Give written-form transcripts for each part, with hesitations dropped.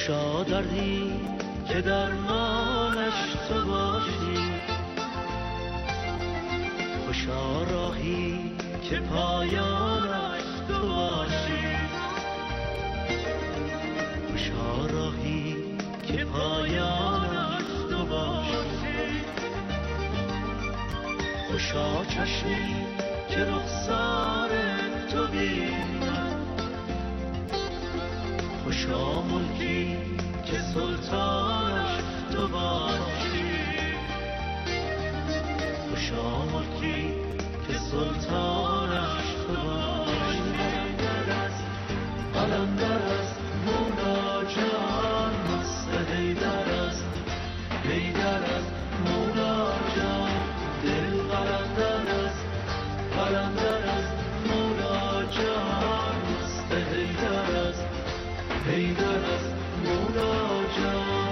خوشا دردی که درمانش تو باشی، خوشا راهی که پایانش تو باشی، خوشا راهی که پایانش تو باشی، خوشا چشمی که رخسار تو بیند، خوشا ملکی که سلطانش تو باشی، خوشا ملکی که سلطانش تو باشی. قلندر است مولا جان، مست حیدر است، حیدر است مولا جان، دل قلندر است، قلندر است مولا جان، مست حیدر است، حیدر است مولا جان.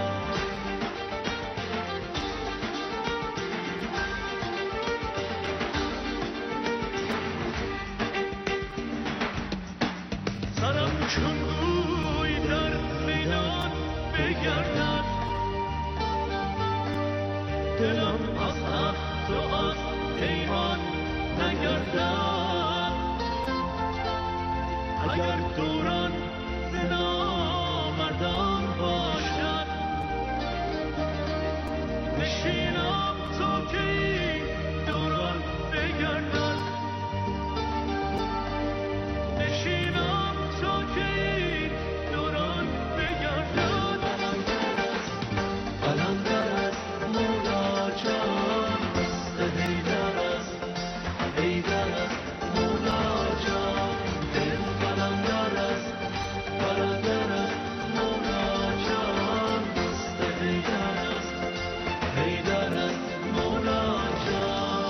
سرم چون گوی در میدان بگردد، دلم از عهد و از پیمان نگردد، اگر دوران ز نامردان باشد، نشینم تا که این دوران بگردد، نشینم تا که این دوران بگردد. قلندر است مولا جان، مست حیدر است، حیدر است مولا جان، دل قلندر است، قلندر است مولا جان، مست حیدر است، حیدر است مولا جان.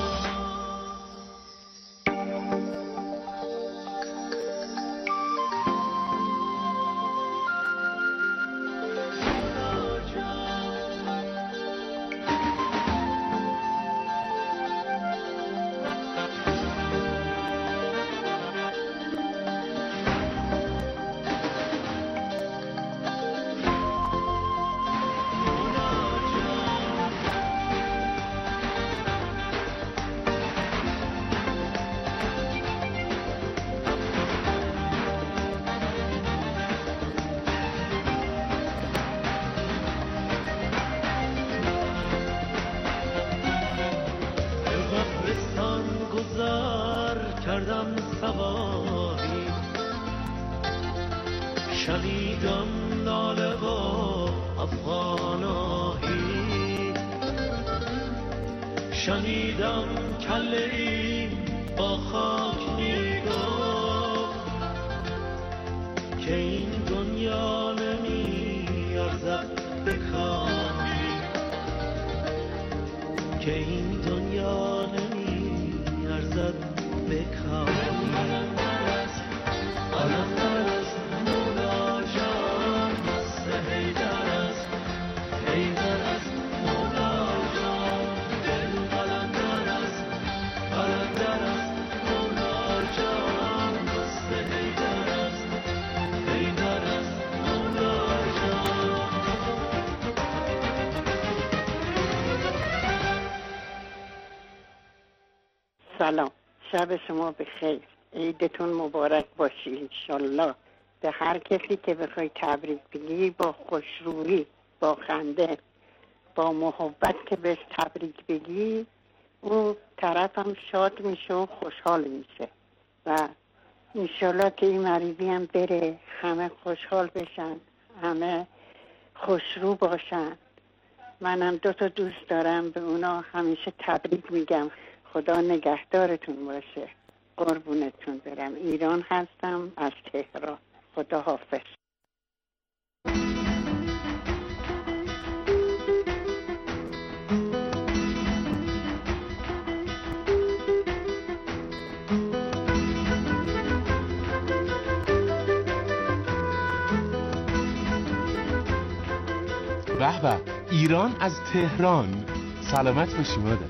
کردم سواری، شنیدم ناله و افغان آهی، شنیدم کله ای با خاک میگفت که این دنیا نمی ارزد به کامی، که این دنیا نمی ارزد به کامی. قلندر است مولا جان، مست حیدر است، حیدر است مولا جان، دل قلندر است، قلندر است مولا جان، مست حیدر است، حیدر است مولا جان. سلام، شب شما بخیر، عیدتون مبارک باشی انشالله. به هر کسی که بخوای تبریک بگی با خوشرویی، با خنده، با محبت که بهش تبریک بگی، اون طرف هم شاد میشه و خوشحال میشه و انشالله که این مریضی هم بره، همه خوشحال بشن، همه خوشرو باشن. منم 2 تا دوست دارم، به اونا همیشه تبریک میگم. خدا نگهدارتون باشه، قربونتون برم. ایران هستم، از تهران. خدا حافظ. به به، ایران از تهران. سلامت باشی مادر.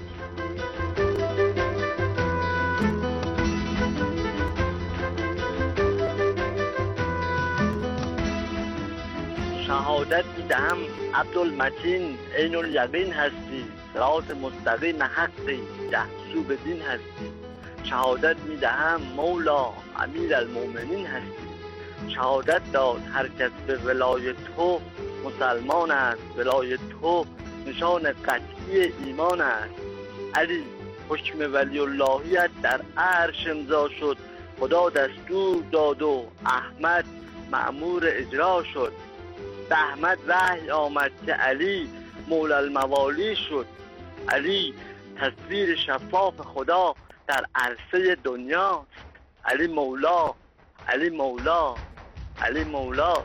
شهادت میدهم عبدالمتین عین الیقین هستی، صراط مستقیم حقی، یحسو بدین هستی. شهادت میدهم مولا امیر المؤمنین هستی. شهادت داد هر کس به ولای تو مسلمان است، ولای تو نشان قطعی ایمان است. علی حکم ولی اللهیت در عرش امضا شد، خدا دستور داد و احمد مأمور اجرا شد. به احمد وحی آمد که علی مولا الموالی شد. علی تصویر شفاف خدا در عرصه دنیاست. علی مولا، علی مولا، علی مولاست.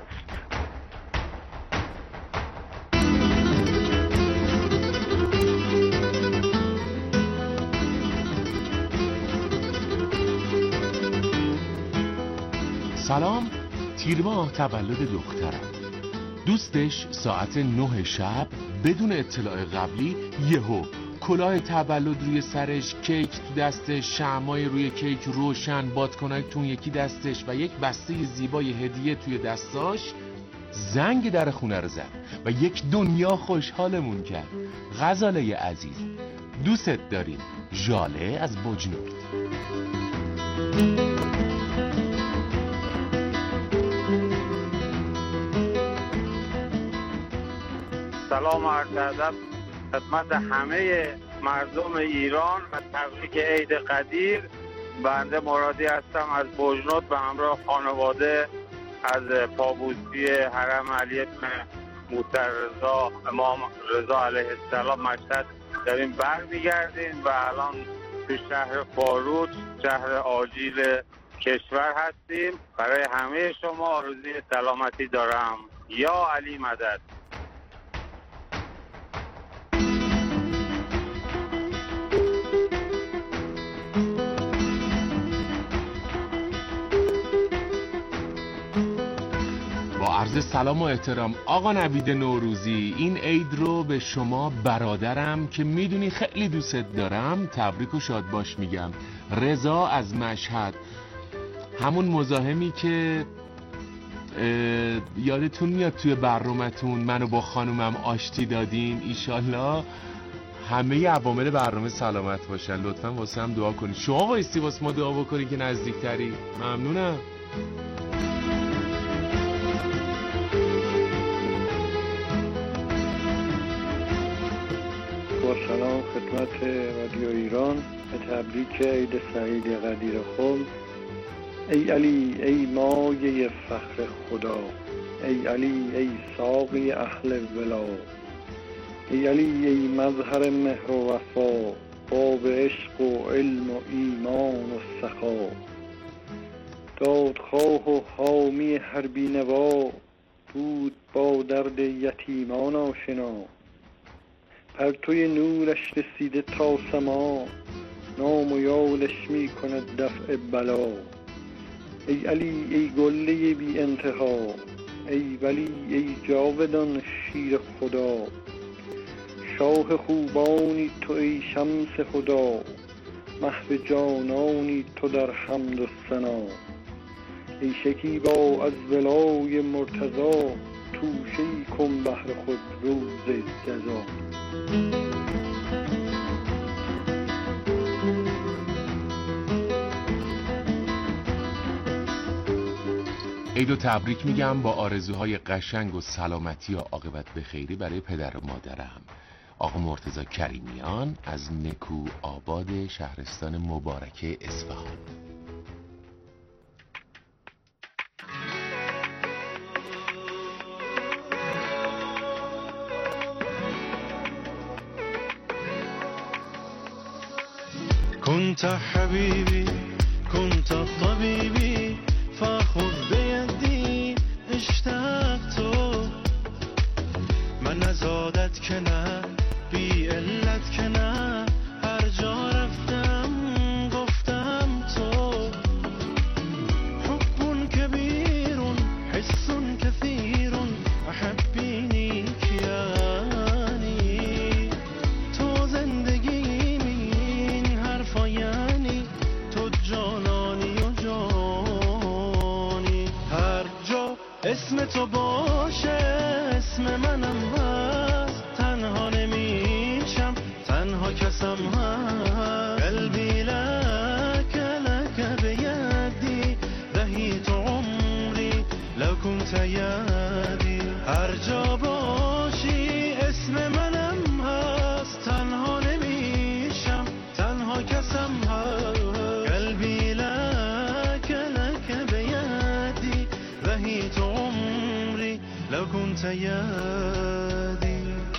سلام، تیر ماه تولد دخترم. دوستش ساعت 9 شب بدون اطلاع قبلی یهو کلاه تولد روی سرش، کیک تو دستش، شمعای روی کیک روشن، بادکنک تو یکی دستش و یک بسته زیبای هدیه توی دستاش زنگ در خونه رو زد و یک دنیا خوشحالمون کرد. غزاله عزیز، دوست داریم. ژاله از بجنورد. سلام و عرض ادب خدمت همه مردم ایران و تبریک عید قدیر. بنده مرادی هستم از بجنورد به همراه خانواده از پابوسی حرم علی ابن موسی رضا امام رضا علیه السلام مشهد داریم برمیگردیم و الان تو شهر فاروق، شهر آجیل کشور هستیم. برای همه شما آرزوی سلامتی دارم. یا علی مدد. عرض سلام و احترام آقا نوید نوروزی، این عید رو به شما برادرم که میدونی خیلی دوست دارم تبریک و شاد باش میگم. رضا از مشهد، همون مزاحمی که یادتون میاد توی برنامه‌تون منو با خانومم آشتی دادین. ایشالله همه عوامل برنامه سلامت باشن. لطفا واسه هم دعا کنید. شما وایستی واسه ما دعا بکنید که نزدیکتری. ممنونم. با سلام خدمت رادیو ایران، به تبریک عید سعید قدیر خم. ای علی ای مایه فخر خدا، ای علی ای ساقی اهل ولا، ای علی ای مظهر مهر و وفا، باب عشق و علم و ایمان و سخا، دادخواه و حامی هر بینوا، بود با درد یتیمان آشنا. پرتوی نورش رسیده تا سما، نام و یادش می کند دفع بلا. ای علی ای گله بی انتها، ای ولی ای جاودان شیر خدا. شاه خوبانی تو ای شمس خدا، محو جانانی تو در حمد و ثنا. ای شکیبا از ولای مرتضی، توشه‌ای کن بهر خود روز جزا. عید و تبریک میگم با آرزوهای قشنگ و سلامتی و عاقبت به خیری برای پدر و مادرم آقا مرتضی کریمیان از نکو آباد شهرستان مبارکه اصفهان. كنت حبيبي كنت طبيبي فخذ بيدي اشتقت من نزادت که نه بی علت که نه هر جا رفتم گفتم تو حب كبير حس كثير احبيني كياني تو زندگی این حرفا یعنی تو جانانی و جانی هر جا اسم تو باشه كنت يدي.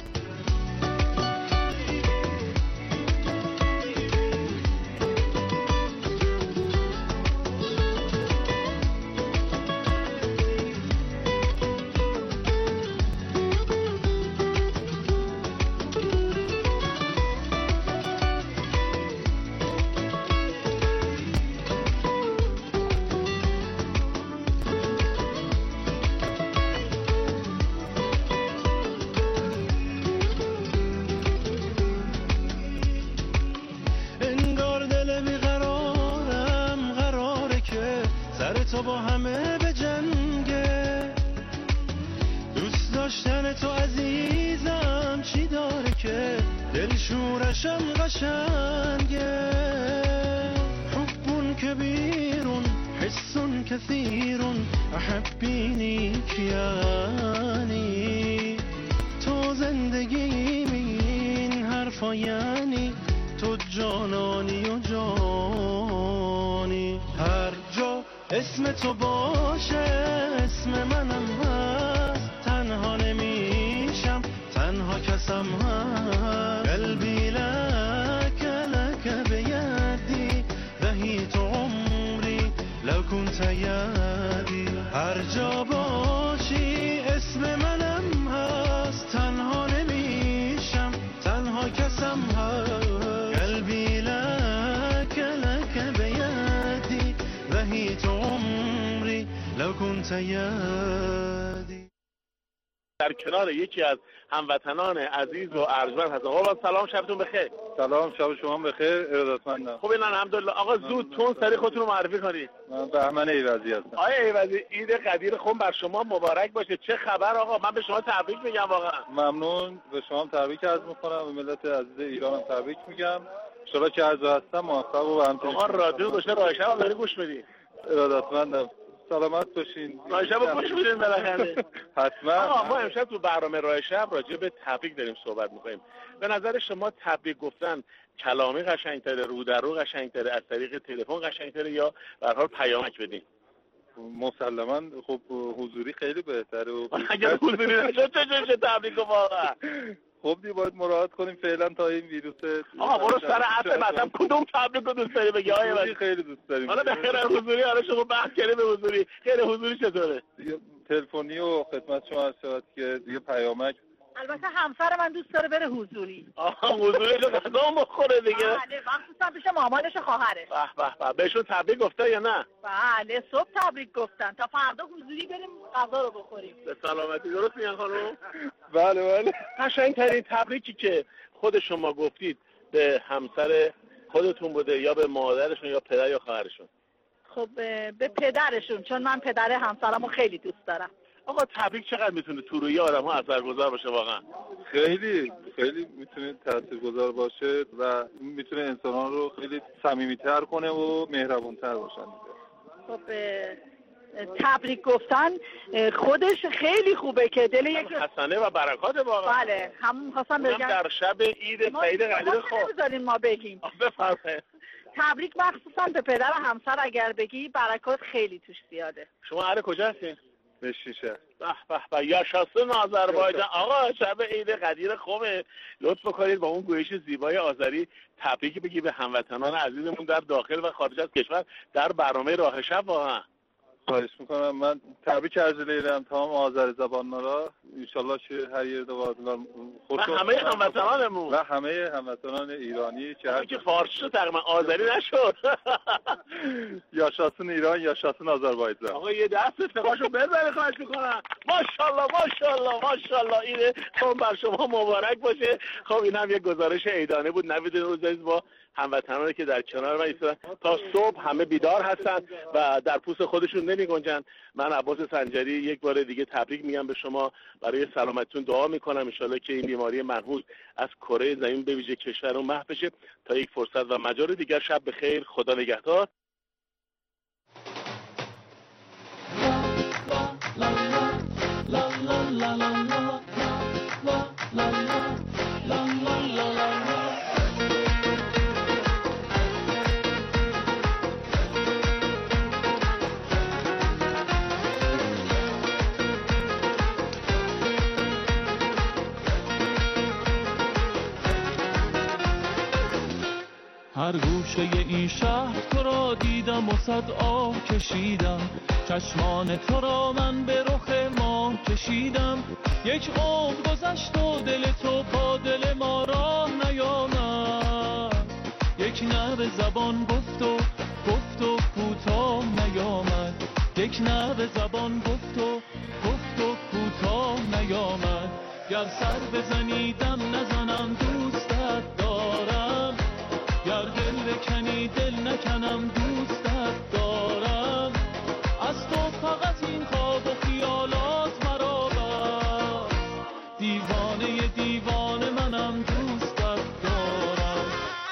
تو با همه به جنگه، دوست داشتن تو عزیزم چی داره که دلشورشم قشنگه. حبون کبیرون حسون کثیرون احبینی کیانی، تو زندگی این حرفا یعنی تو جانانی و جانی. هر جا اسم تو باشه اسم منم هست، تنها نمیشم تنها کسم هست. قلبی لک لک بیدی دهیت عمری لو كنت یدی. هر جا باشی اسم منم هست، تنها نمیشم تنها کسم هست. قلبی لک لک بیدی دهیت عمری لو كنت یدی. در کنار یکی از هموطنان عزیز و ارجمند هستم. آقا سلام، شبتون بخیر. سلام، شب شما بخیر. ارادتمندم. خوبین؟ الحمدلله. آقا زود تون سری خودتون رو معرفی کنید. من بهمن ایوزی هستم. آقای ایوزی، عید قدیر خون بر شما مبارک باشه. چه خبر آقا؟ من به شما تبریک میگم واقعا. ممنون. به شما هم تبریک عرض میکنم، به ملت عزیز ایران هم تبریک میگم. ان شاءالله که عرض هستم موفق و همچنین. آقا رادیو باشه راه شب داری گوش میدی. ارادتمندم. سلامت باشین. راه شب گوش میدین بالاخره. حتما. آقا ما امشب تو برنامه راه شب راجع به تبریک داریم صحبت میکنیم. به نظر شما تبریک گفتن کلامی قشنگ‌تره، رو در رو قشنگ‌تره، از طریق تلفن قشنگ‌تره، یا به هر حال پیامک بدین؟ مسلماً خب حضوری خیلی بهتره. و اگر حضوری نشد چه تبریک واقعا. خب باید مراعات کنیم فعلا تا این ویروس. آقا برو سر اصل مثلا کدوم تبریک رو دوست داری بگی؟ آقا خیلی دوست داریم. حالا بخیر از حضوری، حالا شما بحث کردید به حضوری، غیر حضوری چطوره؟ تلفنی و خدمت شما عرض شود که دیگه پیامک. البته همسر من دوست داره بره حضوری. حضوری رو غذا بخوره دیگه. بله، مخصوصا پیش مامانش و خواهرش. به بهشون تبریک گفته یا نه؟ بله، صبح تبریک گفتن تا فردا حضوری بریم غذا رو بخوریم. به سلامتی. درست میگن خانم؟ بله. قشنگ‌ترین تبریکی که خود شما گفتید به همسر خودتون بوده یا به مادرشون یا پدر یا خواهرشون؟ خب به پدرشون، چون من پدر همسرمو خیلی دوست دارم. آقا تبریک چقدر میتونه تو روی آدم‌ها اثرگذار باشه واقعا؟ خیلی میتونه تاثیرگذار باشه و میتونه انسان‌ها رو خیلی صمیمیت‌تر کنه و مهربون‌تر باشن. خب تبریک گفتن خودش خیلی خوبه که دل یک حسنه و برکات واقعا. بله، همون خواستم بگم در شب عید سعید قدیر بذارین ما بگیم. بفرمایید. تبریک مخصوصا به پدر و همسر اگر بگی برکات خیلی توش زیاده. شما اهل کجا هستین؟ بشیشه. به یاشاسون آذربایجان. آقا شب عید قدیر خوبه، لطف کنید با اون گویش زیبای آذری تبریک بگی به هموطنان عزیزمون در داخل و خارج از کشور در برنامه راه شب. واقعا خواهش میکنم. من تبریک عرض می‌کنم تمام آذر زبان‌ها را. ان شاءالله که هر یه دوادلار و همه هموطنانمون و همه هموطنان ایرانی که فارسی شد تقریبا آذری نشد. یاشاسون ایران، یاشاسون آذربایجان. آقا یه دست افتخارشو بزنید خواهش میکنم. ماشاءالله اینه. خب بر شما مبارک باشه. خب این هم یه گزارش عیدانه بود. نوید روزعزیز با هموطنانی که در کنار من ایستادن تا صبح همه بیدار هستن و در پوست خودشون نمی گنجن. من عباس سنجری یک بار دیگه تبریک میگم به شما، برای سلامتیتون دعا میکنم ان شاءالله که این بیماری منحوس از کره زمین به ویژه کشورمون محو بشه. تا یک فرصت و مجال دیگر، شب بخیر، خدا نگهدار. هر گوشه این شهر تو را دیدم و صد آه کشیدم، چشمان تو را من به رخ ماه کشیدم. یک عمر گذشت و دل تو با دل ما راه نیامد، یک نبض زبان گفت و کوتاه نیامد، یک نبض زبان گفت و کوتاه نیامد. گر سر بزنی دم نزنم دوستت دارم، گر دل بکنی دل نکنم دوستت دارم. از تو فقط این خواب و خیالات مرا بر، دیوانه منم دوستت دارم.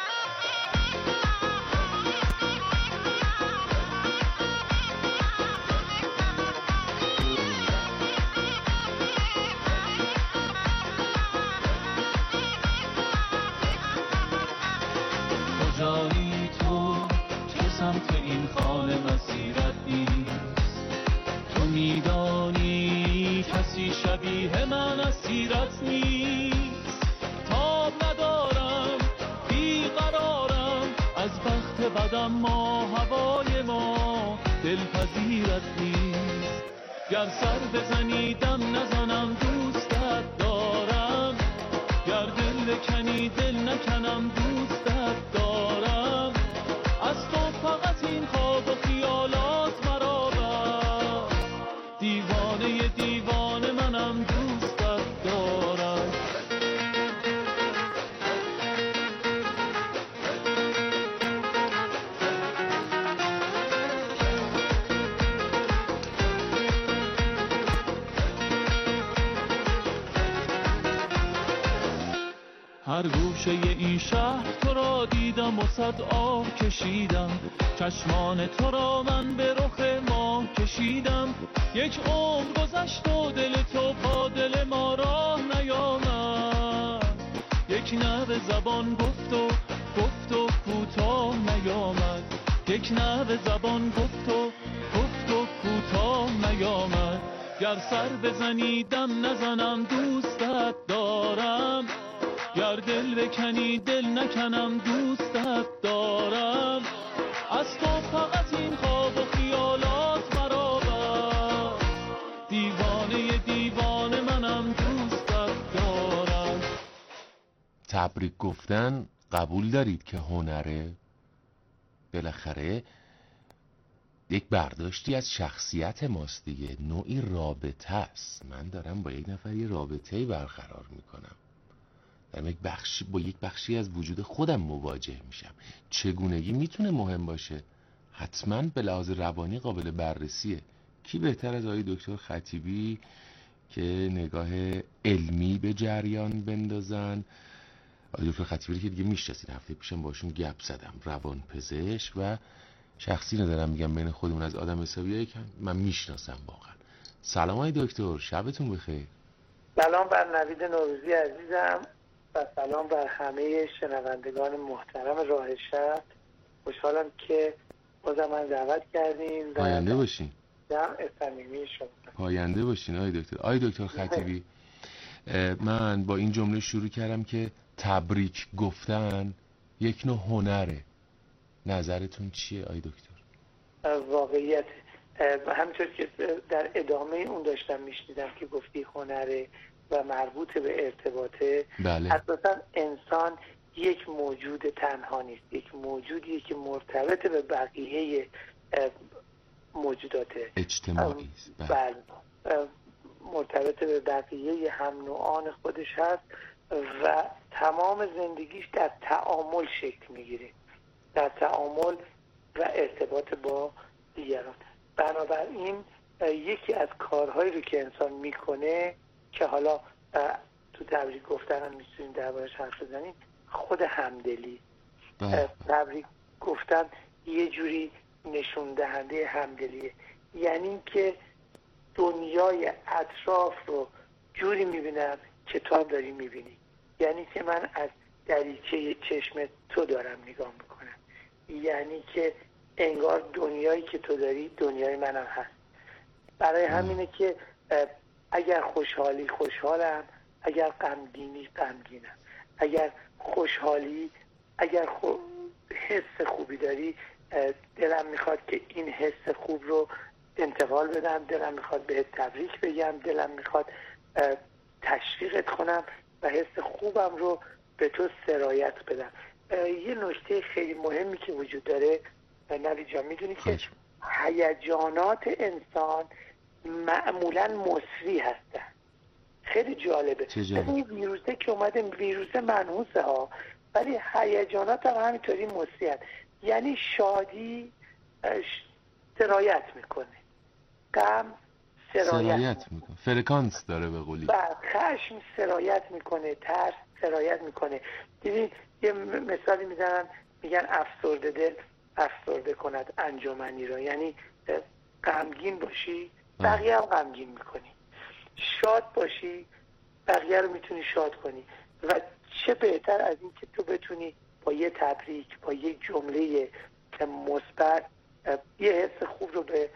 کجایی تو که سمت این خانه مسیرت نیست، تو میدانی کسی شبیه من اسیرت نیست. تاب ندارم بیقرارم از بخت بدم، ما هوای ما دلپذیرت نیست. گر سر بزنی دم نزنم دوستت دارم، گر دل بکنی دل نکنم دوستت دارم. از تو فقط این خواب و خیالات مرا بر، دیوانه منم دوستت دارم. هر گوشه این شهر تو را دیدم و صد آه کشیدم، چشمان تو را من به رخ ماه کشیدم. یک عمر گذشت و دل تو با دل ما راه نیامد، یک نبض زبان گفت و کوتاه نیامد، یک نبض زبان گفت و کوتاه نیامد. گر سر بزنی دم نزنم دوستت دارم، گر دل بکنی دل نکنم دوستت دارم. از تو فقط این خواب و خیالات مرا بر، دیوانه منم دوستت دارم. تبریک گفتن قبول دارید که هنره؟ بالاخره یک برداشتی از شخصیت ماست دیگه، نوعی رابطه است. من دارم با یک نفر یه رابطه‌ای برقرار میکنم، با یک بخشی از وجود خودم مواجه میشم. چگونگی میتونه مهم باشه؟ حتما به لحاظ روانی قابل بررسیه. کی بهتر از آقای دکتر خطیبی که نگاه علمی به جریان بندازن؟ آقای دکتر خطیبی که دیگه میشناسین، هفته پیشم باشون گپ زدم، روانپزشک و شخصی ندارم میگم بین خودمون، از آدم حسابیایی که من میشناسم واقعا. سلام آقای دکتر، شبتون بخیر. سلام بر نوید نوروزی عزیزم و سلام بر همه شنوندگان محترم راه شب. خوشحالم که بازم من دعوت کردین. پاینده باشین. صمیمی شما. پاینده باشین آقای دکتر. آقای دکتر خطیبی، من با این جمله شروع کردم که تبریک گفتن یک نوع هنره. نظرتون چیه آقای دکتر؟ واقعیت همینطور که در ادامه اون داشتم میشنیدم که گفتی هنره و مربوط به ارتباطه. بله. اساسا انسان یک موجود تنها نیست، یک موجودیه که مرتبط به بقیه موجودات اجتماعی است. بله. مرتبط به بقیه هم نوعان خودش هست و تمام زندگیش در تعامل شکل میگیره، در تعامل و ارتباط با دیگران. بنابراین یکی از کارهایی رو که انسان میکنه که حالا تو تبریک گفتن هم میتونیم دربارش حرف بزنیم، خود همدلی. تبریک گفتن یه جوری نشون دهنده همدلیه، یعنی که دنیای اطراف رو جوری میبینم که تو هم داری میبینی، یعنی که من از دریچه چشم تو دارم نگاه میکنم، یعنی که انگار دنیایی که تو داری دنیای منم هست. برای همینه که اگر خوشحالی خوشحالم، اگر غمگینی غمگینم، اگر خوشحالی، اگر حس خوبی داری، دلم میخواد که این حس خوب رو انتقال بدم، دلم میخواد بهت تبریک بگم، دلم میخواد تشویقت کنم و حس خوبم رو به تو سرایت بدم. یه نکته خیلی مهمی که وجود داره نوید جان، میدونی که هیجانات انسان معمولا مصری هستن. خیلی جالبه. این ویروسه که اومده، ویروس منحوسه ها، ولی هیجانات هم همینطوری مصری هست. یعنی شادی سرایت میکنه، غم سرایت میکنه، فرکانس داره به قولی. خشم سرایت میکنه، ترس سرایت میکنه. دیدی یه مثالی میزنن، میگن افسرده دل افسرده کند انجمنی را. یعنی غمگین باشی بقیه هم غمگین میکنی، شاد باشی بقیه رو میتونی شاد کنی. و چه بهتر از این که تو بتونی با یه تبریک، با یه جمله مثبت یه حس خوب رو به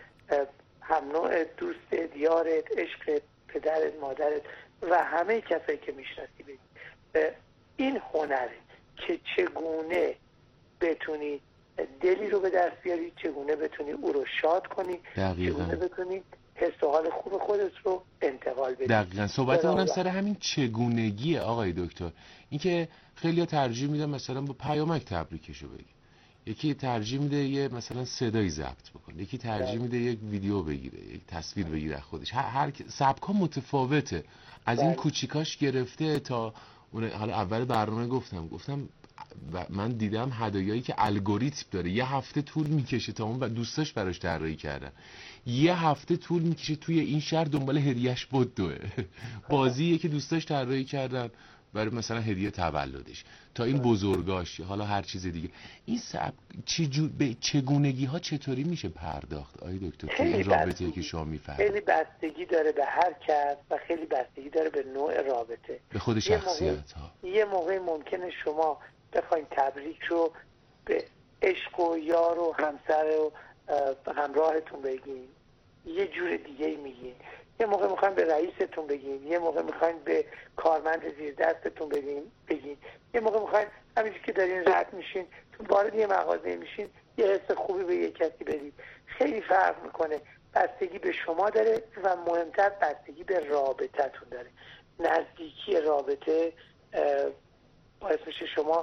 هم نوع، دوست، دیارت، عشق، پدرت، مادرت و همه کسایی که میشناسی بدی. این هنره که چگونه بتونی دلی رو به دست بیاری، چگونه بتونی او رو شاد کنی، چگونه بتونی حس و حال خوب خودت رو انتقال بدی. دقیقاً صحبت اونم سر همین چگونگیه آقای دکتر. این که خیلی‌ها ترجیح میدن مثلا با پیامک تبریکشو بگی، یکی ترجیح میده یه مثلا صدایی ضبط بکنه، یکی ترجیح میده یک ویدیو بگیره، یک تصویر بگیره خودش. هر سبکا متفاوته، از این کوچیکاش گرفته تا اون. حالا اول برنامه گفتم من دیدم هدایایی که الگوریتم داره، یه هفته طول میکشه تا اون دوستاش براش طراحی کردن، یه هفته طول میکشه توی این شهر دنبال هدیهش بدوه. بازیه که دوستاش طراحی کردن برای مثلا هدیه تولدش، تا این بزرگاش، حالا هر چیز دیگه. این به چگونگی ها چطوری میشه پرداخت آقای دکتر تو این رابطه‌ای که شما میفرمایید؟ خیلی بستگی داره به هر کس و خیلی بستگی داره به نوع رابطه، به خود شخصیت ها. یه موقع ممکنه شما بخواید تبریک رو به عشق و یار و همسر و همراهتون بگین، یه جور دیگه میگین. یه موقع میخواین به رئیستون بگین، یه موقع میخواین به کارمند زیر دستتون بگین، یه موقع میخواین همینجوری که دارین رد میشین تو وارد یه مغازه میشین یه حس خوبی به یه کسی بدید. خیلی فرق میکنه، بستگی به شما داره و مهمتر بستگی به رابطتون داره. نزدیکی رابطه باعث میشه شما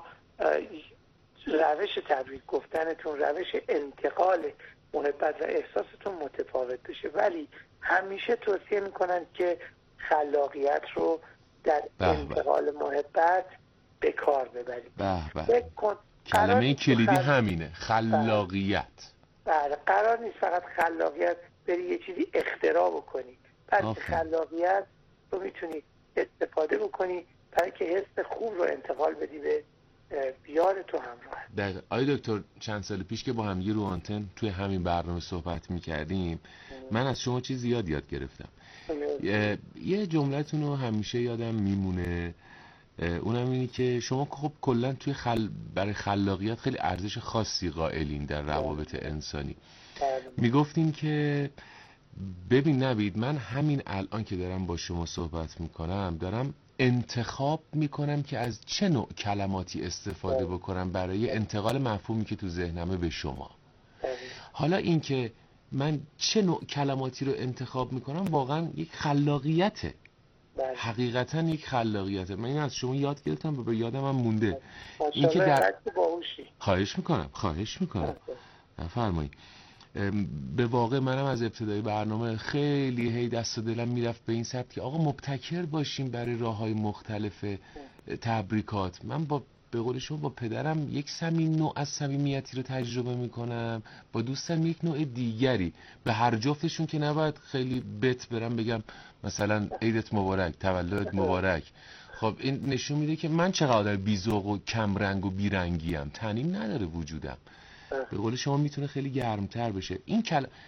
روش تبریک گفتنتون، روش انتقال محبت و احساستون متفاوت بشه. ولی همیشه توصیه میکنن که خلاقیت رو در انتقال محبت به کار ببرید. کلمه کلیدی همینه، خلاقیت. بله، قرار نیست فقط خلاقیت بری یه چیزی اختراع بکنی، بلکه خلاقیت رو میتونی استفاده بکنی برای که حس خوب رو انتقال بدی به بیار تو همراه. دقیقا. آقای دکتر چند سال پیش که با هم رو آنتن توی همین برنامه صحبت میکردیم، من از شما چیز یاد گرفتم. یه جمله‌تون رو همیشه یادم میمونه، اونم اینی که شما خب کلا توی برای خلاقیت خیلی ارزش خاصی قائلین در روابط انسانی. میگفتین که ببین نوید، من همین الان که دارم با شما صحبت میکنم دارم انتخاب میکنم که از چه نوع کلماتی استفاده بکنم برای انتقال مفهومی که تو ذهنمه به شما. حالا این که من چه نوع کلماتی رو انتخاب میکنم واقعا یک خلاقیته، حقیقتا یک خلاقیته. من این از شما یاد گرفتم و به یادم هم مونده. این که در خواهش میکنم بفرمایید. به واقع منم از ابتدای برنامه خیلی دست و دلم میرفت به این سبت که آقا مبتکر باشیم برای راه‌های مختلف تبریکات. من به قول شما با پدرم یک نوع از صمیمیتی رو تجربه میکنم، با دوستم یک نوع دیگری. به هر جفتشون که نباید خیلی بت برم بگم مثلا عیدت مبارک، تولدت مبارک. خب این نشون میده که من چقدر بی‌ذوق و کم رنگ و بیرنگیم، طنین نداره وجودم. به قول شما میتونه خیلی گرمتر بشه. این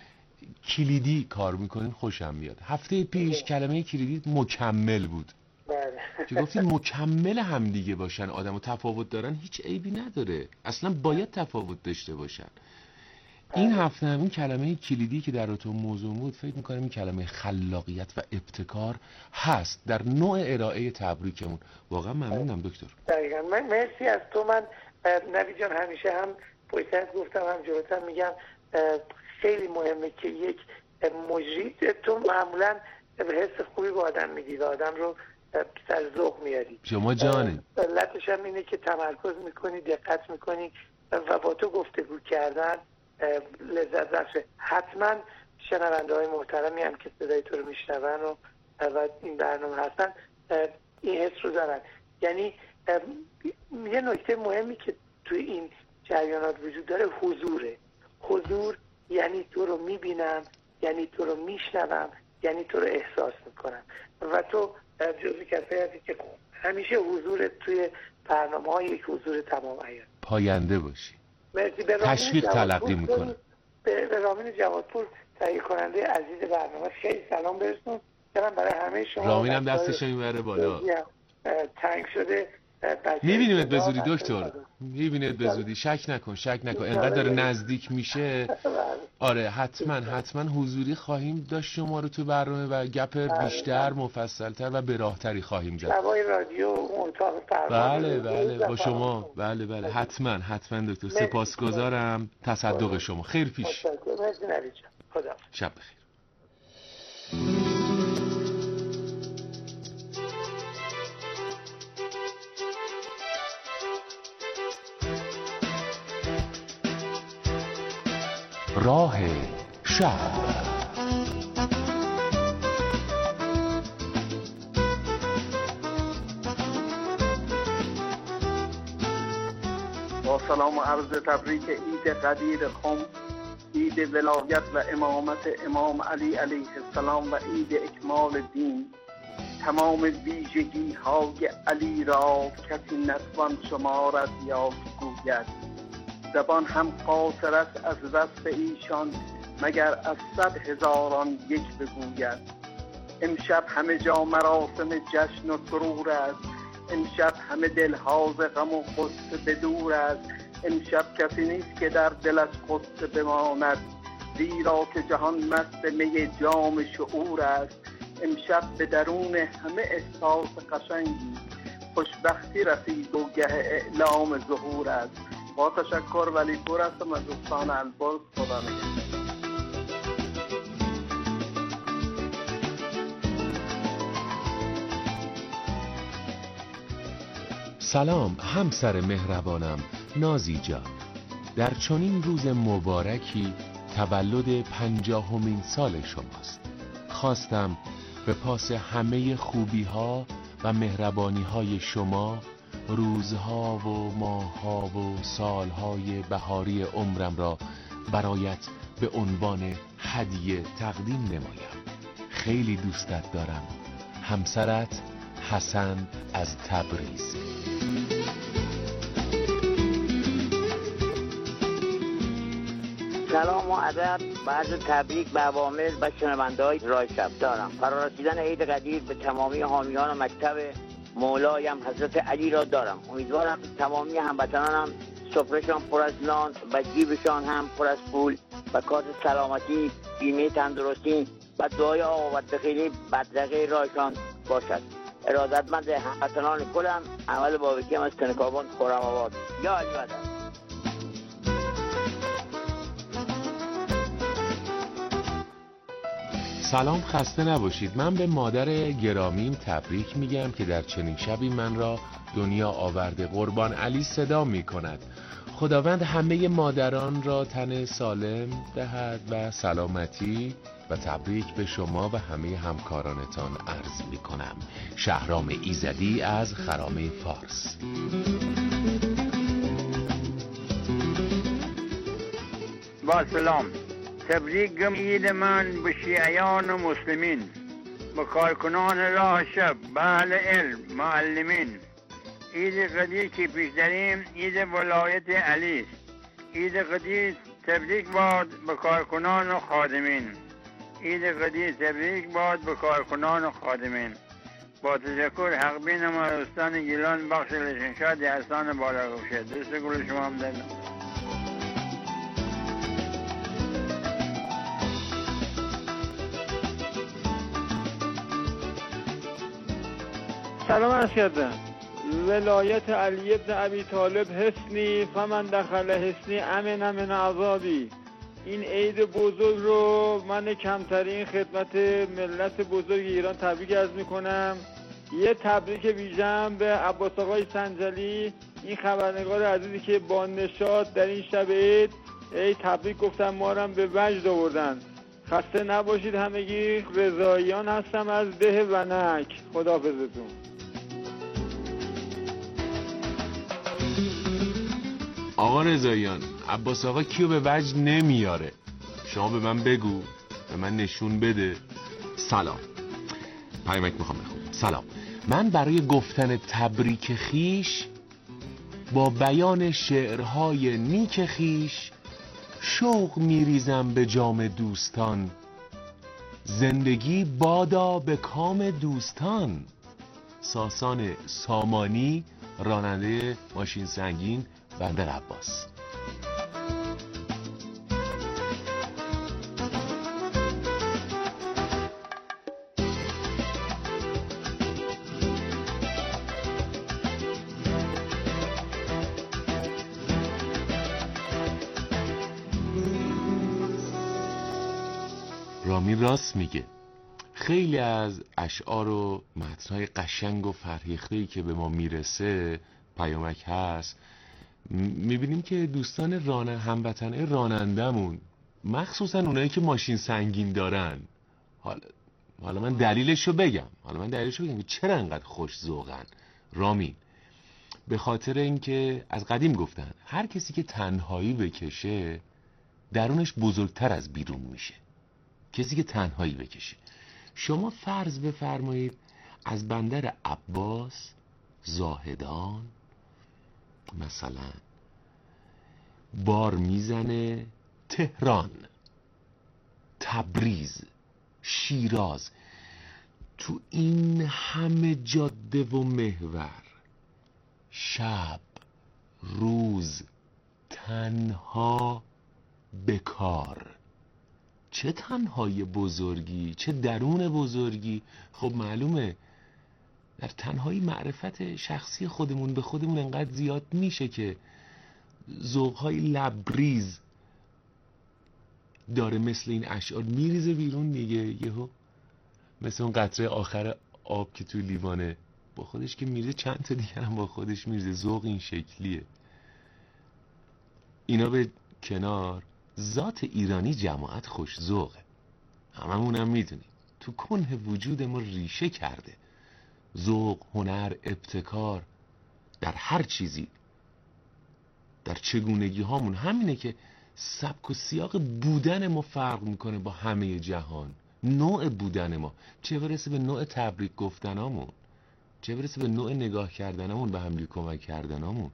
کلیدی کار میکنین، خوشم میاد. هفته پیش کلمه کلیدی مکمل بود که گفتید مکمل هم دیگه باشن، آدم و تفاوت دارن هیچ عیبی نداره، اصلا باید تفاوت داشته باشن. این هفته هم این کلمه کلیدی که در تو موضوع بود، فکر میکنم این کلمه خلاقیت و ابتکار هست در نوع ارائه تبریکمون. واقعا ممنونم دکتر. دقیقا. من مرسی از تو. من نوید جان همیشه هم پشت گفتم هم جلوتر میگم خیلی مهمه که یک مجری تو معمولا حس خوبی با آدم میدی و آدم رو سر ذوق میاری. شما جانه علتش هم اینه که تمرکز میکنی، دقت میکنی و با تو گفتگو کردن لذت بخشه. حتما شنونده های محترمی هم که صدای تو رو میشنون و این برنامه هستن این حس رو دارن. یعنی یه نکته مهمی که توی این جریانات وجود داره حضور یعنی تو رو میبینم، یعنی تو رو میشنوم، یعنی تو رو احساس میکنم و تو جزو کسایی هستی که همیشه حضورت توی برنامه‌های یک حضور تمام عیار پاینده باشی. مرسی. به تشویق تلقی میکنم. به رامین جوادپور تهیه کننده عزیز برنامه خیلی سلام برسون. دارم برای همه شما. رامینم دستش میبره بالا. تنگ شده. میبینیمت به زودی دکتر، میبینیمت به زودی، شک نکن انقدر داره نزدیک میشه. آره حتما حضوری خواهیم داشت شما رو تو برنامه و گپ بیشتر مفصلتر و به راهتری خواهیم زد. شبای رادیو اتاق برنامه. بله با شما. بله حتما دکتر. سپاسگزارم. تصدق شما. خیر پیش. خدا. شب بخیر. راه شب. با سلام و عرض تبریک عید قدیر خم، عید ولایت و امامت امام علی علیه السلام و عید اکمال دین. تمام ویژگی های علی را کسی نتوان شمارد یا گوید. زبان هم قاصر است از وصف ایشان، مگر از 100,000 یک بگوید. امشب همه جا مراسم جشن و سرور است، امشب همه دلها ز غم و غصه بدور است. امشب کسی نیست که در دلش غصه بماند، زیرا که جهان مست می جام شعور است. امشب به درون همه احساس قشنگی، خوشبختی رسید و گه اعلام ظهور است. با تشکر ولی پور هستم از دوستان البرز. خدا نگهدار. سلام همسر مهربانم نازی جان. در چنین روز مبارکی تولد 50مین سال شماست. خواستم به پاس همه خوبی ها و مهربانی های شما روزها و ماهها و سالهای بهاری عمرم را برایت به عنوان هدیه تقدیم نمایم. خیلی دوستت دارم. همسرت حسن از تبریز. سلام و ادب بعد تبریک به عوامل و شنونده‌های رای شب دارم. فرارسیدن عید قدیر به تمامی حامیان مکتب مولایم حضرت علی را دارم. امیدوارم تمامی هموطنانم سفرهشان پر از نان و جیبشان هم پر از پول و کارت سلامتی، بیمه تندرستی و دعای آقا خیلی بدرقه رایشان باشد. ارادتمند هموطنان کلم، احمد بابکی هم از تنکابان خرم آباد. یا علی مدد. سلام، خسته نباشید. من به مادر گرامیم تبریک میگم که در چنین شبی من را دنیا آورده. قربان علی صدا میکند. خداوند همه مادران را تن سالم دهد و سلامتی و تبریک به شما و همه همکارانتان عرض میکنم. شهرام ایزدی از خرامه فارس. با سلام، تبریک گم عید من به شیعیان و مسلمین، به کارکنان راه شب، به اهل علم، معلمین. عید قدیر که پیش داریم عید ولایت علی است. عید قدیر تبریک باد به کارکنان و خادمین. عید قدیر تبریک باد به کارکنان و خادمین. با تشکر حق بینم و دوستان گیلان بخش لشنشاد احسان بالا گوشه. دست گل شما هم دارم. سلام عرض کردم. ولایت علی ابن ابی طالب حسنی فمن دخل حسنی امن من عذابی. این عید بزرگ رو من کمترین خدمت ملت بزرگ ایران تبریک عرض میکنم. یه تبریک ویژه‌ام به عباس آقای سنجلی، این خبرنگار عزیزی که با نشاط در این شب عید تبریک گفتن، ما رو به وجد آوردن. خسته نباشید همگی. رضاییان هستم از ده ونک. خداحافظتون. آقا رضاییان، عباس آقا کیو به وجد نمیاره؟ شما به من بگو، به من نشون بده. سلام، پیامک میخوام بخونم. سلام، من برای گفتن تبریک خیش با بیان شعرهای نیک خیش شوق میریزم به جام دوستان. زندگی بادا به کام دوستان. ساسان سامانی، راننده ماشین سنگین، بندر عباس. رامین راست میگه. خیلی از اشعار و متن‌های قشنگ و فرهیخته‌ای که به ما میرسه، پیامک هست، میبینیم که دوستان هموطنه رانندمون، مخصوصا اونایی که ماشین سنگین دارن، حالا من دلیلشو بگم که چرا انقدر خوش ذوقن. رامین، به خاطر اینکه از قدیم گفتن هر کسی که تنهایی بکشه درونش بزرگتر از بیرون میشه. کسی که تنهایی بکشه. شما فرض بفرمایید از بندر عباس، زاهدان مثلا بار میزنه تهران، تبریز، شیراز، تو این همه جاده و محور شب روز تنها بکار. چه تنهایی بزرگی، چه درون بزرگی. خب معلومه در تنهایی معرفت شخصی خودمون به خودمون انقدر زیاد میشه که ذوق‌های لبریز داره، مثل این اشعار میریزه بیرون دیگه. یهو مثل اون قطره آخر آب که توی لیوانه با خودش که میریزه، چند تا دیگر هم با خودش میریزه. ذوق این شکلیه. اینا به کنار، ذات ایرانی جماعت خوش ذوقه. هممونم میدونیم تو کنه وجود ما ریشه کرده. ذوق، هنر، ابتکار در هر چیزی، در چگونگی هامون. همینه که سبک و سیاق بودن ما فرق میکنه با همه جهان. نوع بودن ما، چه برسه به نوع تبریک گفتنامون، چه برسه به نوع نگاه کردنامون، به هم کمک کردنامون.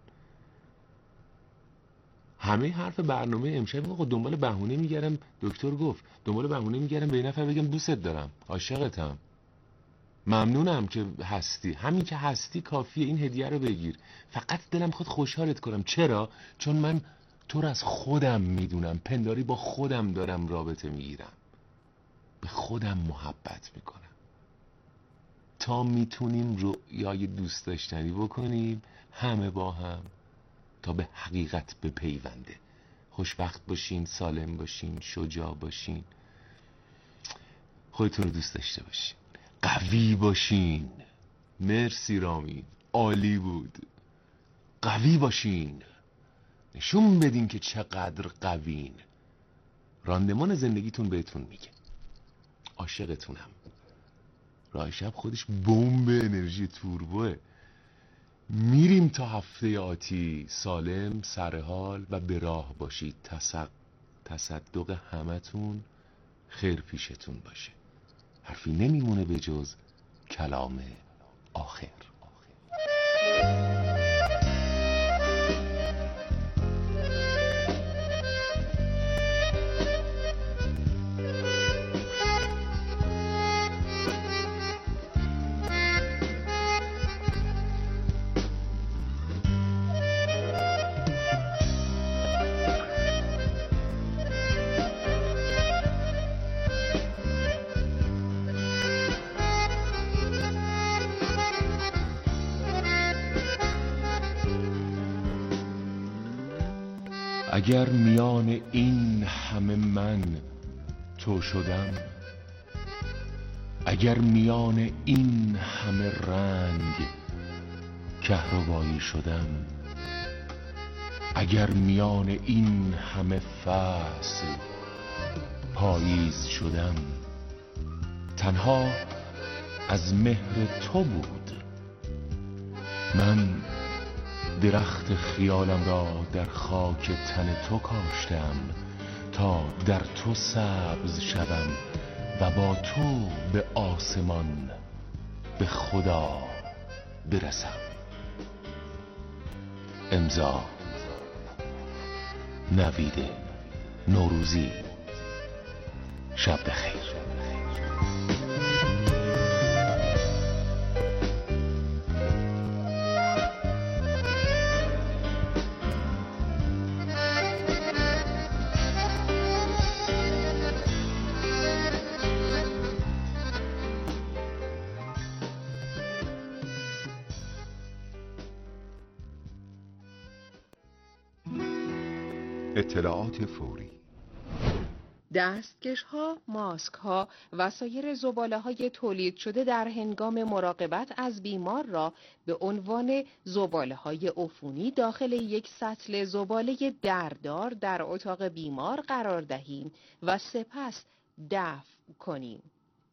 همه حرف برنامه امشب آقا دنبال بهونه میگردم. دکتر گفت دنبال بهونه میگردم به این نفر بگم دوستت دارم، عاشقتم، ممنونم که هستی. همین که هستی کافیه. این هدیه رو بگیر. فقط دلم خود خوشحالت کنم. چرا؟ چون من تو رو از خودم میدونم، پنداری با خودم دارم رابطه میگیرم، به خودم محبت میکنم. تا میتونیم رویای دوست داشتنی بکنیم همه با هم، تا به حقیقت بپیونده. خوشبخت باشین، سالم باشین، شجاع باشین، خودتون رو دوست داشته باشین، قوی باشین. مرسی رامین، عالی بود. قوی باشین، نشون بدین که چقدر قوین. راندمان زندگیتون بهتون میگه. عاشقتونم. راه شب خودش بمب انرژی توربوه. میریم تا هفته آتی. سالم، سرحال و به راه باشید. تصدق همتون خیر پیشتون باشه. حرفی نمیمونه به جز کلام آخر. اگر میان این همه من تو شدم، اگر میان این همه رنگ کهربایی شدم، اگر میان این همه فصل پاییز شدم، تنها از مهر تو بود. من درخت خیالم را در خاک تن تو کاشتم تا در تو سبز شوم و با تو به آسمان، به خدا برسم. امضا نوید نوروزی. شب بخیر. اطلاعات فوری: دستکش‌ها، ماسک‌ها و سایر زباله‌های تولید شده در هنگام مراقبت از بیمار را به عنوان زباله‌های عفونی داخل یک سطل زباله دردار در اتاق بیمار قرار دهیم و سپس دفن کنیم.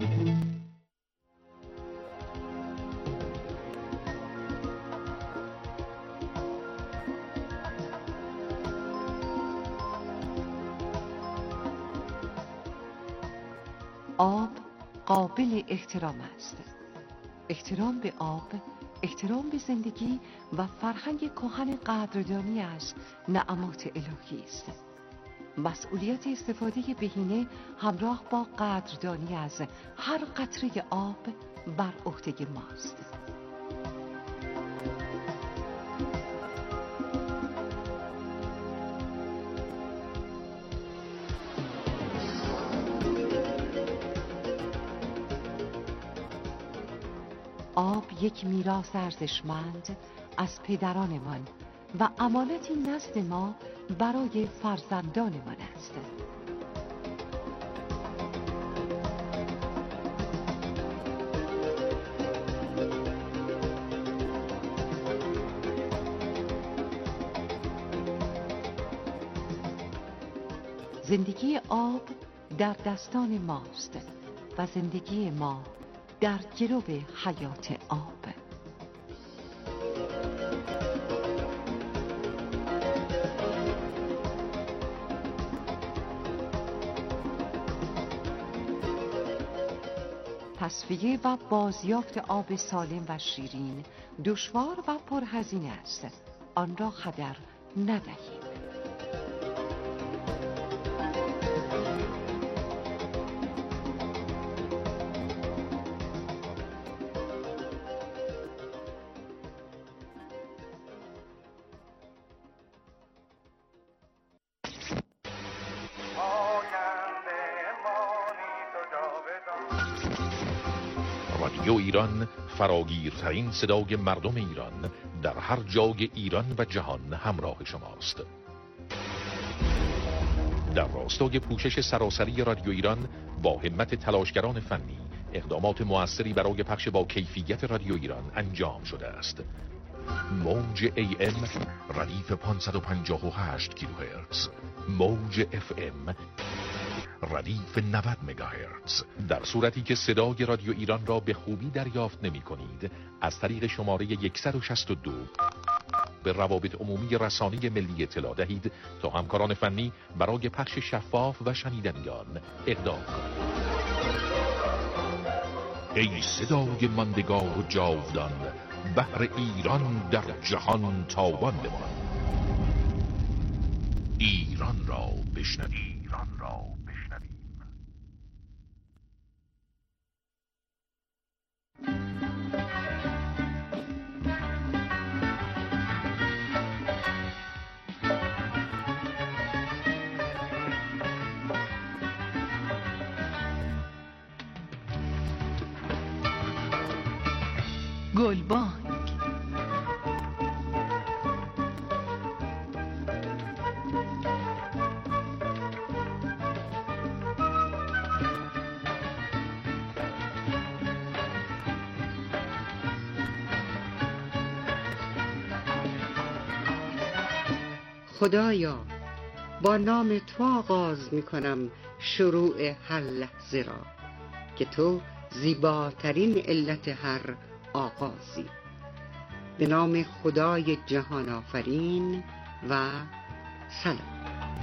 آب قابل احترام است. احترام به آب، احترام به زندگی و فرهنگ کهن قدردانی از نعمات الهی است. مسئولیت استفاده بهینه همراه با قدردانی از هر قطره آب بر عهده ماست. آب یک میراث ارزشمند از پدرانمان و امانتی نزد ما برای فرزندانمان است. زندگی آب در دستان ماست و زندگی ما در گرو حیات آب. تصفیه و بازیافت آب سالم و شیرین دشوار و پرهزینه است. آن را هدر ندهید. رادیو ایران فراگیرترین صدای مردم ایران در هر جای ایران و جهان همراه شماست. در راستای پوشش سراسری رادیو ایران با همت تلاشگران فنی اقدامات موثری برای پخش با کیفیت رادیو ایران انجام شده است. موج AM ردیف 558 کیلوهرتز، موج FM ردیف 90 مگاهرتز. در صورتی که صدای رادیو ایران را به خوبی دریافت نمی کنید، از طریق شماره 162 به روابط عمومی رسانه ملی اطلاع دهید تا همکاران فنی برای پخش شفاف و شنیدنیان اقدام کنند. ای صدای ماندگار و جاودان، بحر ایران در جهان تاوان بمان. ایران را بشنوید. گلبانگ خدایا با نام تو آغاز میکنم شروع هر لحظه را که تو زیباترین علت هر آغازی. به نام خدای جهان آفرین و سلام.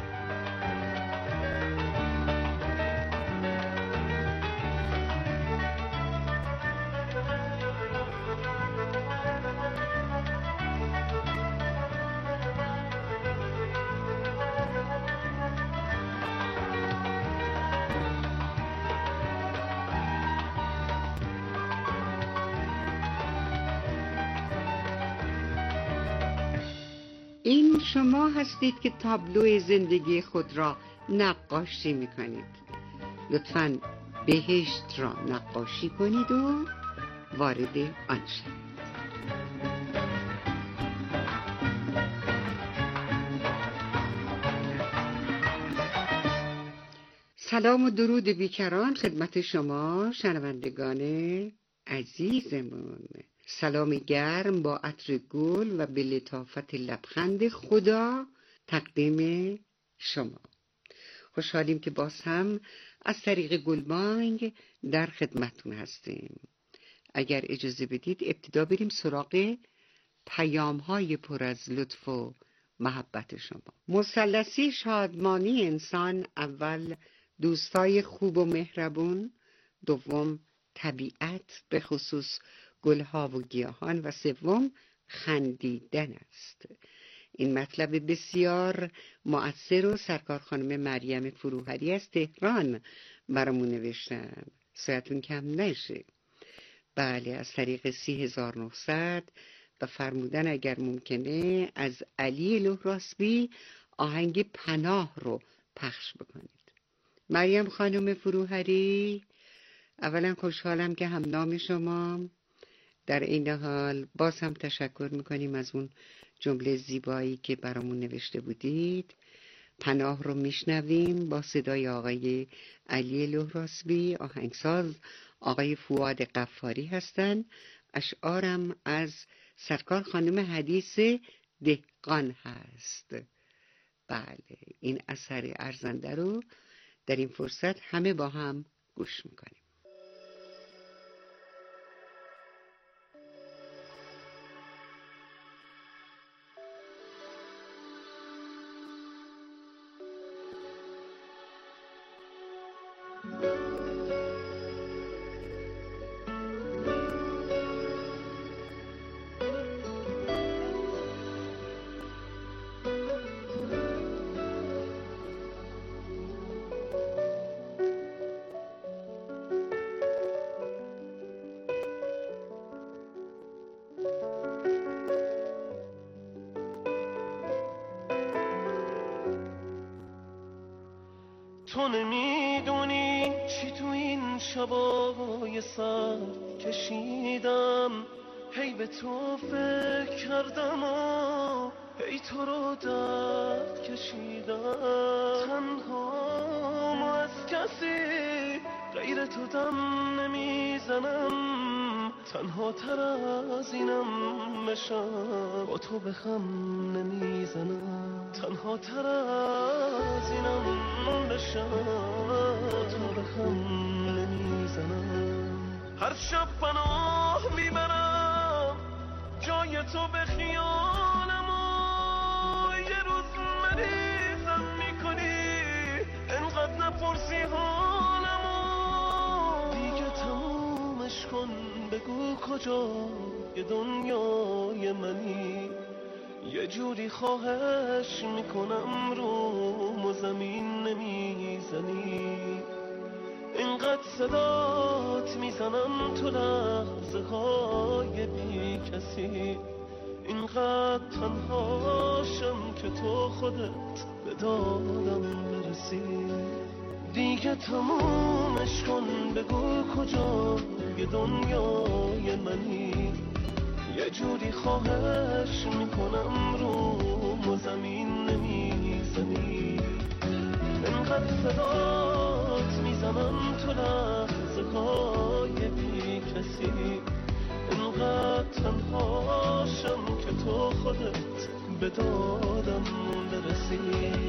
این شما هستید که تابلو زندگی خود را نقاشی میکنید. لطفاً بهشت را نقاشی کنید و وارد آن شوید. سلام و درود بیکران خدمت شما شنوندگان عزیزمون. سلام گرم با عطر گل و به لطافت لبخند خدا تقدیم شما. خوشحالیم که باز هم از طریق گلبانگ در خدمتون هستیم. اگر اجازه بدید ابتدا بریم سراغ پیام‌های پر از لطف و محبت شما. مثلثی شادمانی انسان: اول دوستای خوب و مهربون، دوم طبیعت به خصوص گلها و گیاهان و سوم خندیدن است. این مطلب بسیار مؤثر و سرکار خانم مریم فروهری از تهران برامون نوشتن. ساعتون کم نشه. بله، از طریق 3900 و فرمودن اگر ممکنه از علی لهراسبی آهنگ پناه رو پخش بکنید. مریم خانم فروهری، اولا خوشحالم که هم نام شما. در این حال باز هم تشکر میکنیم از اون جمله زیبایی که برامون نوشته بودید. پناه رو میشنویم با صدای آقای علی لهراسبی. آهنگساز آقای فؤاد غفاری هستن. اشعارم از سرکار خانم حدیث دهقان هست. بله، این اثر ارزنده رو در این فرصت همه با هم گوش میکنیم. تو نمیدونی چی تو این شبای سر کشیدم، هی به تو فکر کردم و هی تو رو درد کشیدم. تنها از کسی غیر تو دم نمیزنم، تنها تر از اینم بشم با تو به خم نمیزنم. تنها تر از اینم بشم با تو به خم نمیزنم. هر شب پناه میبرم جای تو به خیالم و یه روز مریضم میکنی انقدر نپرسی حالم و دیگه تمومش کن، بگو کجا یه دنیای منی. یه جوری خواهش میکنم روم و زمین نمیزنی. اینقدر صدات میزنم تو لحظه های بی کسی، اینقدر تنهاشم که تو خودت به دادم برسی. دیگه تمومش کن، بگو کجا یه دنیای منی. یه جوری خواهش میکنم روم و زمین نمیزنی. اینقدر صدات میزنم تو لحظه های بی کسی، اینقدر تنهاشم که تو خودت به دادم برسی.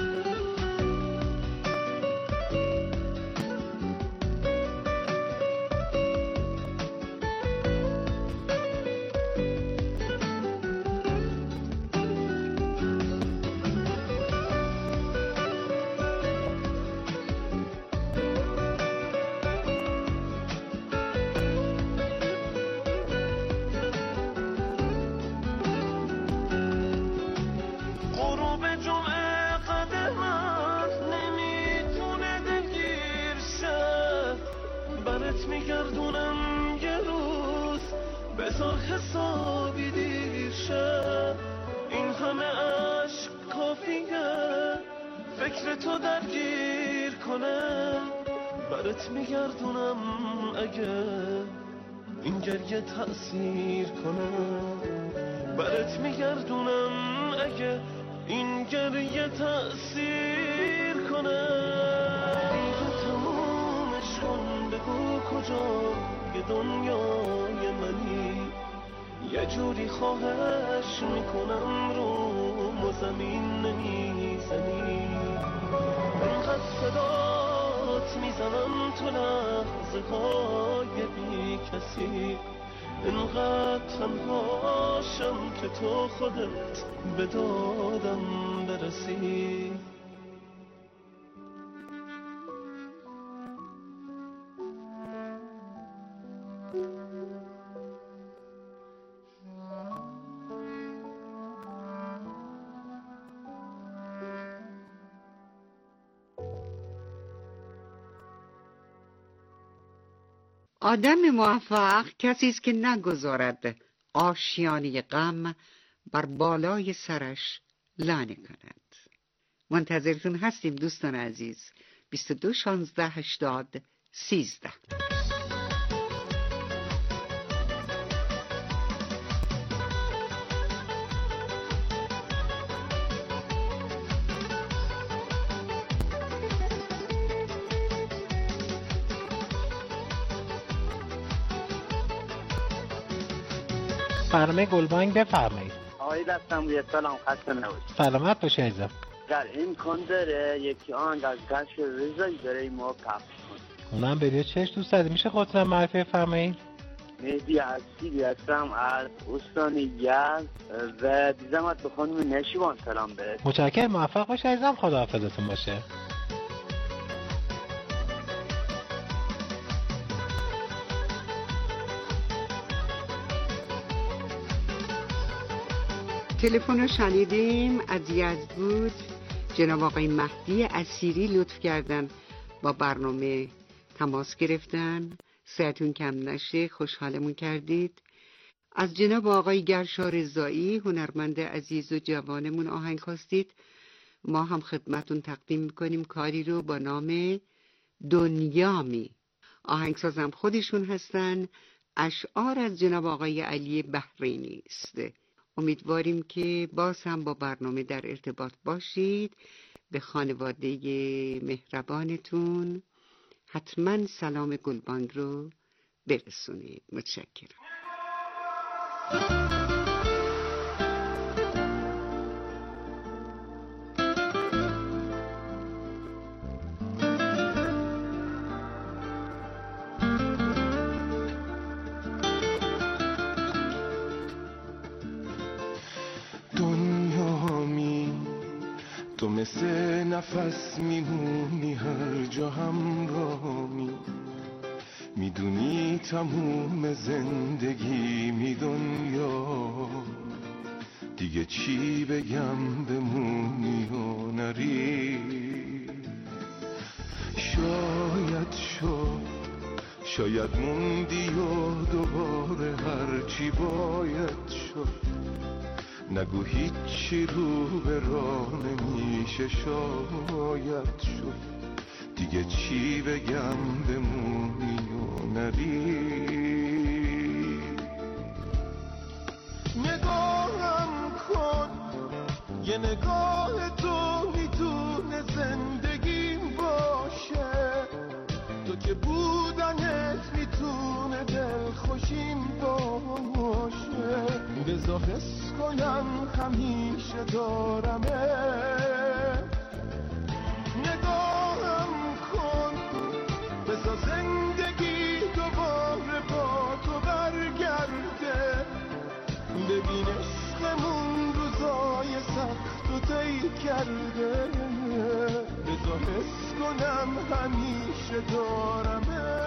میگردونم یه روز بذار حسابی دیر شه، این همه عشق کافیه فکر تو درگیر کنه، برات میگردونم اگه این گریه تأثیر کنه، برات میگردونم اگه این گریه تأثیر کنه. تمومش کن بگو کجا یه دنیای منی، یه جوری خواهش میکنم رو زمین نمیزنی، انقدر صدات میزنم تو لحظه های بی کسی، انقدر تنهاشم که تو خودت به دادم برسی. آدم موفق کسی است که نگذارد آشیانه غم بر بالای سرش لانه کند. منتظرتون هستیم دوستان عزیز. 22 16 80 13. فرمه گلبانگ بفرمایید. آقای دستم روی سلام، خسته نباشید. سلامت باشه عزیزم. در امکان داره یکی آهنگ از کشف رضایی برای ما پخش کنید؟ اونم به چش دوست داری، میشه خودتون معرفی فرمایید؟ مهدی عزیزی هستم از استان یزد و بی زحمت به خانم نشیبان سلام برسید. متشکرم، موفق باشه عزیزم، خداحافظتون باشه. تلفن رو شنیدیم، از یزد بود. جناب آقای مهدی اسیری لطف کردن با برنامه تماس گرفتن. صحتون کم نشه، خوشحالمون کردید. از جناب آقای گرشا رضایی هنرمند عزیز و جوانمون آهنگ خواستید. ما هم خدمتون تقدیم میکنیم کاری رو با نام دنیامی. آهنگسازم خودشون هستن. اشعار از جناب آقای علی بحرینی است. امیدواریم که باز هم با برنامه در ارتباط باشید. به خانواده مهربانتون حتما سلام گلبانگ رو برسونید. متشکرم. تو مثل نفس میمونی هر جا همراهمی، میدونی تموم زندگی دنیا، دیگه چی بگم بمونی و نری. شاید موندی و دوباره هرچی باید شد، نگو هیچی رو به راه نمیشه شاید شد، دیگه چی بگم بمونی و نری. نگاهم کن، یه نگاه تو میتونه زندگیم باشه، تو که بودنت میتونه دلخوشیم باشه. بذار حس کنم همیشه دارمه. نگاهم کن بذار زندگی دوباره با تو برگرده. ببین عشقمون روزای سخت و طی کرده. بذار حس کنم همیشه دارمه.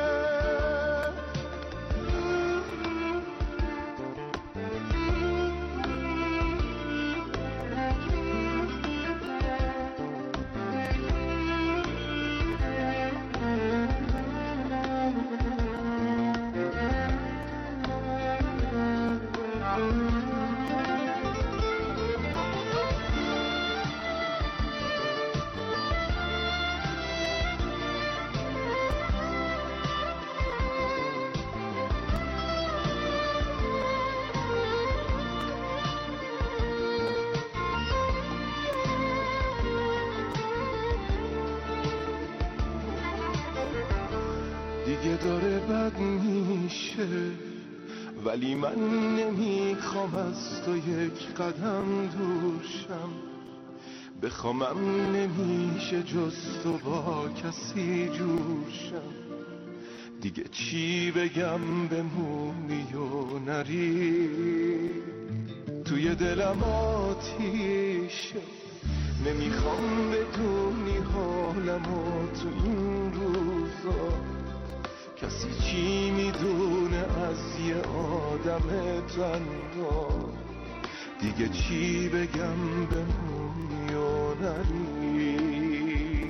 دیگه داره بد میشه ولی من نمیخوام از تو یک قدم دورشم. بخوامم نمیشه جز تو با کسی جورشم. دیگه چی بگم بمونی و نری. توی دلم آتیشه نمیخوام بدونی حالمو تو این روزا. کسی چی میدونه از یه آدم تنها. دیگه چی بگم بمونی و نری.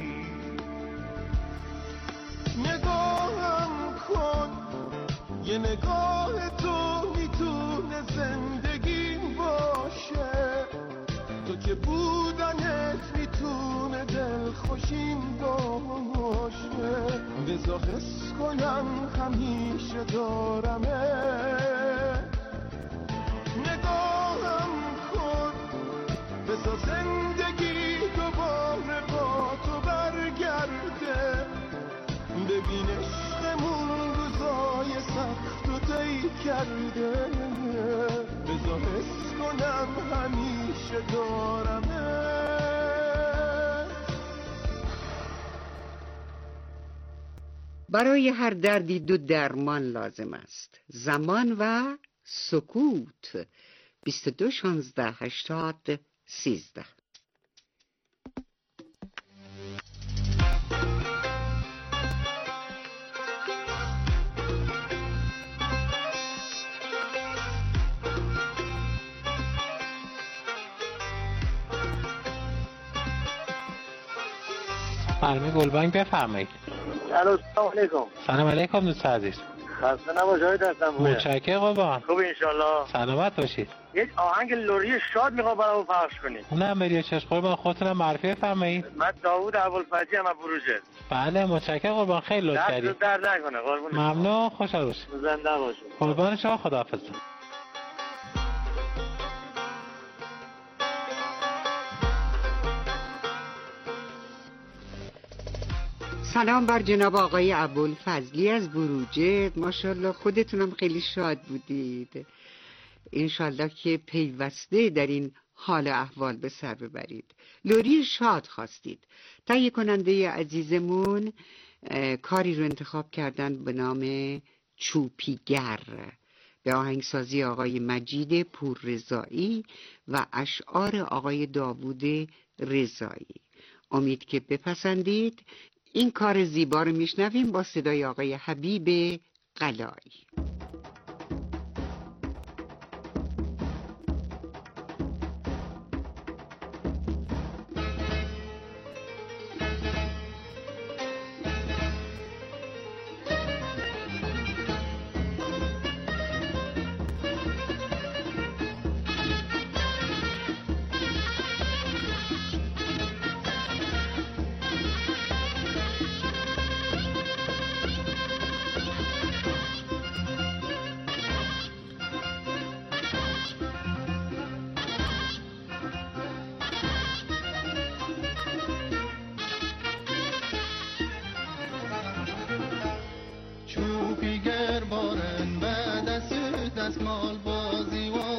نگاهم کن یه نگاه تو میتونه زندگیم باشه. تو که بودنت میتونه دلخوشیم باشه. بذار حس کنم همیشه دارمه. نگاهم کن بذار زندگی دوباره با تو برگرده. ببین عشقمون روزای سخت و طی کرده. بذار حس کنم همیشه دارمه. برای هر دردی دو درمان لازم است، زمان و سکوت. 22 16 80 13. فرمی گلبانگ بفرمایید. سلام علیکم. سلام علیکم دوست عزیز. خسته نباشید هستم. متشکرم قربان. خوب انشالله. سلامت باشید. یک آهنگ لوری شاد میخوام برامون پخش کنید. اونم بریو چشم قربان. خودتونم معرفی بفرمایید. من داوود ابوالفضلی ام بروجرد. بله متشکرم قربان. خیلی لطف کردید. درد نکنه قربان. ممنون. خوشحال باشید. زنده باشید. قربان شما. خداحافظ. سلام بر جناب آقای ابوالفضلی از بروجرد. ماشاءالله خودتونم خیلی شاد بودید. انشالله که پیوسته در این حال احوال به سر ببرید. لوری شاد خواستید. تهیه کننده عزیزمون کاری رو انتخاب کردن به نام چوپیگر به آهنگسازی آقای مجید پوررضایی و اشعار آقای داوود رضایی. امید که بپسندید. این کار زیبا رو میشنویم با صدای آقای حبیب قلایی. چوبیگر بارن به دست دستمال بازی و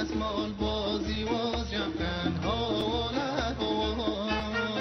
دستمال بازی واز جمکن حاله هوا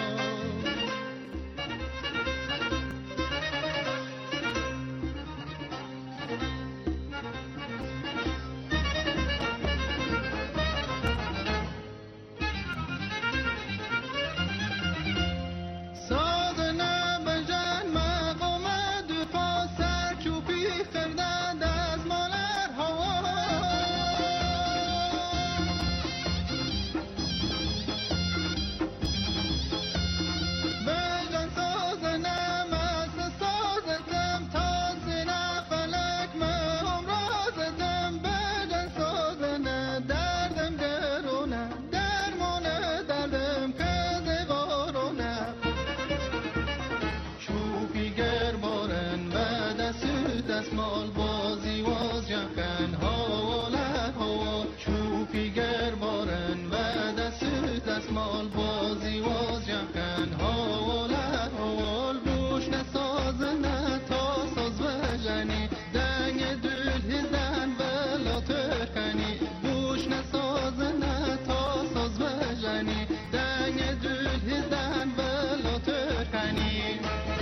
دستمال بازی واز جمکن حاله هوا چوپی گر بارن و دستمال بازی واز جمکن حاله هوا بوش نسازن تا ساز بجنی دنگ دل هزن بلا ترکنی بوش نسازن تا ساز بجنی دنگ دل هزن بلا ترکنی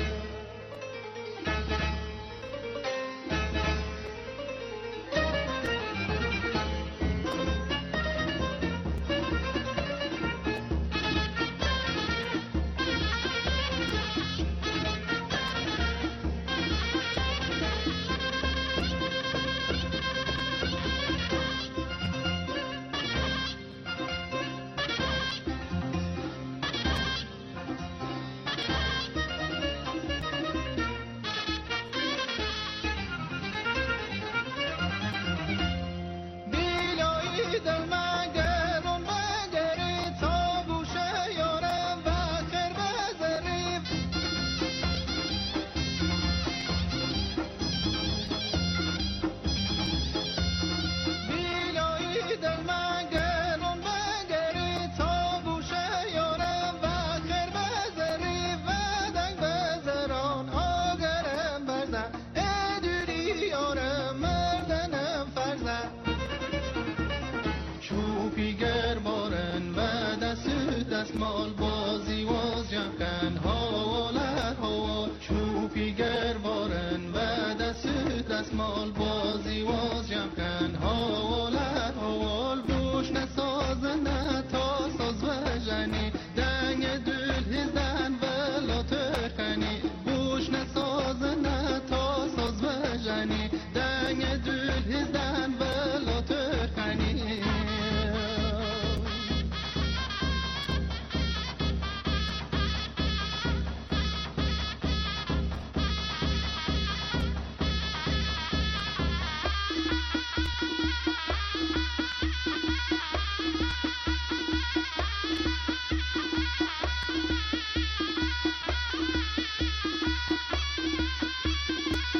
دستمال بازی واز جمکن حاله هوا چوپی گر بارن و دستمال بازی واز